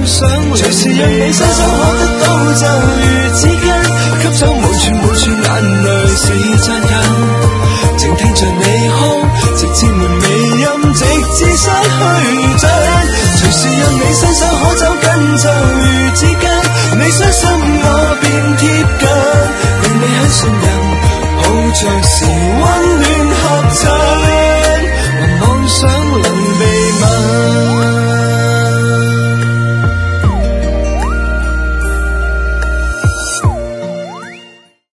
想隨時讓你伸手可得到就如紙巾，吸走無處眼淚是殘忍，靜聽着你哭，直至門未音，直至失去盡，隨時讓你伸手可走近就